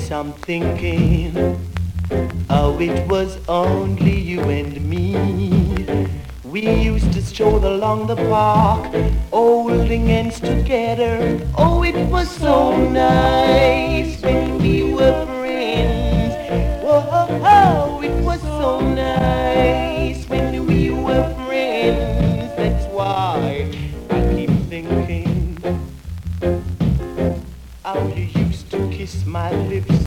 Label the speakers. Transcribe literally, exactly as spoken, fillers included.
Speaker 1: Yes, I'm thinking, oh, it was only you and me. We used to stroll along the park, holding hands together. Oh, it was so nice when we were friends. Whoa, it was so nice when we were friends. That's why I keep thinking how you used to kiss my lips.